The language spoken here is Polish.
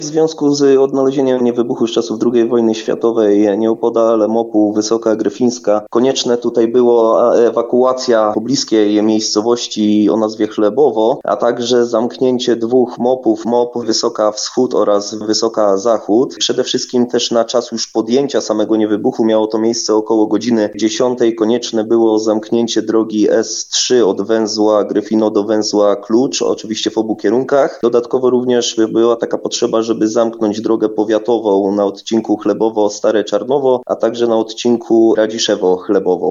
W związku z odnalezieniem niewybuchu z czasów II wojny światowej nieopodal MOP-u Wysoka Gryfińska konieczne tutaj było ewakuacja pobliskiej miejscowości o nazwie Chlebowo, a także zamknięcie dwóch MOP-ów, MOP Wysoka Wschód oraz Wysoka Zachód. Przede wszystkim też na czas już podjęcia samego niewybuchu miało to miejsce około godziny 10. Konieczne było zamknięcie drogi S3 od węzła Gryfino do węzła Klucz, oczywiście w obu kierunkach. Dodatkowo również była taka potrzeba, żeby zamknąć drogę powiatową na odcinku Chlebowo-Stare Czarnowo, a także na odcinku Radziszewo-Chlebowo.